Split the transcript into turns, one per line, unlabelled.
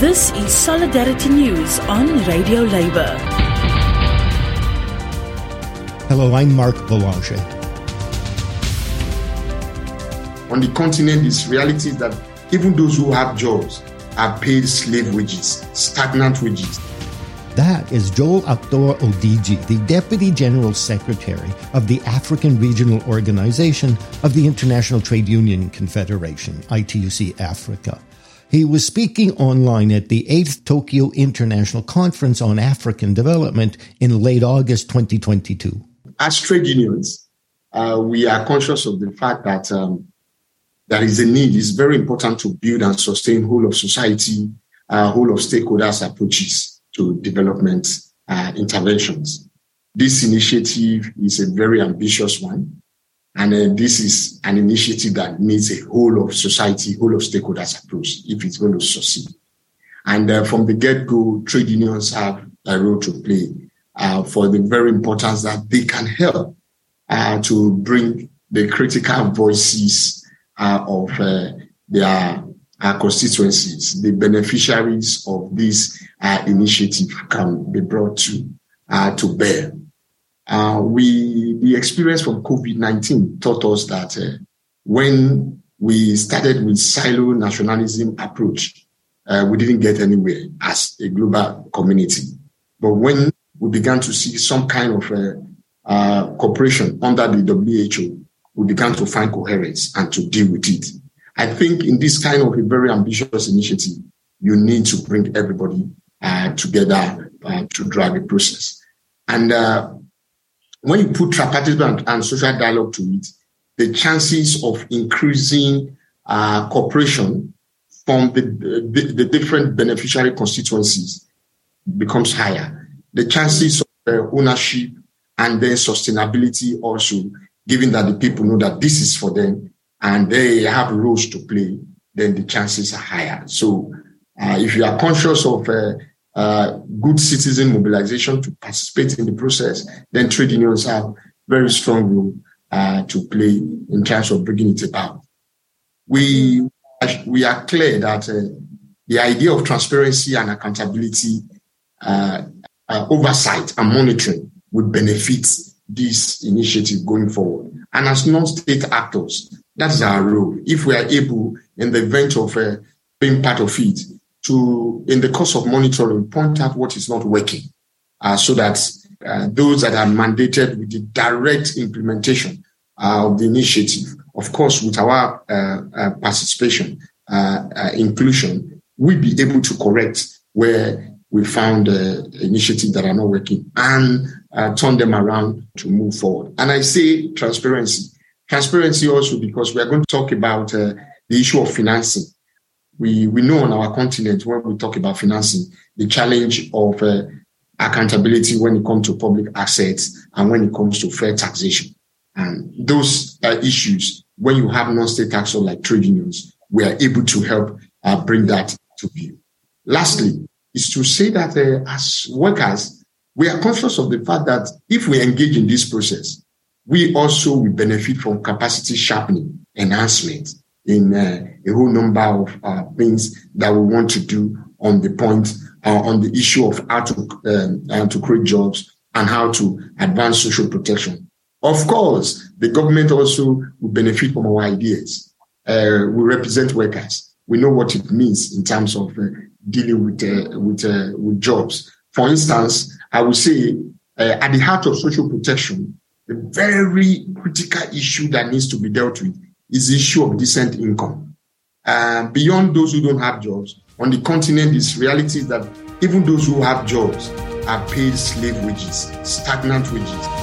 This is Solidarity News on Radio Labour.
Hello, I'm Mark Boulanger.
On the continent, this reality is that even those who have jobs are paid slave wages, stagnant wages.
That is Joel Aktor Odiji, the Deputy General Secretary of the African Regional Organization of the International Trade Union Confederation, ITUC Africa. He was speaking online at the 8th Tokyo International Conference on African Development in late August 2022.
As trade unions, we are conscious of the fact that there is a need. It's very important to build and sustain whole of society, whole of stakeholders approaches to development interventions. This initiative is a very ambitious one. And this is an initiative that needs a whole of society, whole of stakeholders approach if it's going to succeed. And from the get-go, trade unions have a role to play for the very importance that they can help to bring the critical voices of their constituencies. The beneficiaries of this initiative can be brought to bear. The experience from COVID-19 taught us that when we started with silo nationalism approach, we didn't get anywhere as a global community. But when we began to see some kind of cooperation under the WHO, we began to find coherence and to deal with it. I think in this kind of a very ambitious initiative, you need to bring everybody together to drive the process. And when you put tripartite and social dialogue to it, the chances of increasing cooperation from the different beneficiary constituencies becomes higher. The chances of ownership and then sustainability also, given that the people know that this is for them and they have roles to play, then the chances are higher. So if you are conscious of good citizen mobilization to participate in the process, then trade unions have very strong role to play in terms of bringing it about. We are clear that the idea of transparency and accountability, oversight and monitoring would benefit this initiative going forward. And as non-state actors, that is our role. If we are able, in the event of being part of it, to, in the course of monitoring, point out what is not working, so that those that are mandated with the direct implementation of the initiative, of course, with our participation, inclusion, we'll be able to correct where we found initiatives that are not working and turn them around to move forward. And I say transparency. Transparency also because we are going to talk about the issue of financing. We know on our continent, when we talk about financing, the challenge of accountability when it comes to public assets and when it comes to fair taxation. And those issues, when you have non-state actors like trade unions, we are able to help bring that to view. Lastly, is to say that as workers, we are conscious of the fact that if we engage in this process, we also will benefit from capacity sharpening, enhancement, in a whole number of things that we want to do on the point, on the issue of how to create jobs and how to advance social protection. Of course, the government also will benefit from our ideas. We represent workers. We know what it means in terms of dealing with jobs. For instance, I would say at the heart of social protection, the very critical issue that needs to be dealt with is the issue of decent income. Beyond those who don't have jobs, on the continent, this reality is that even those who have jobs are paid slave wages, stagnant wages.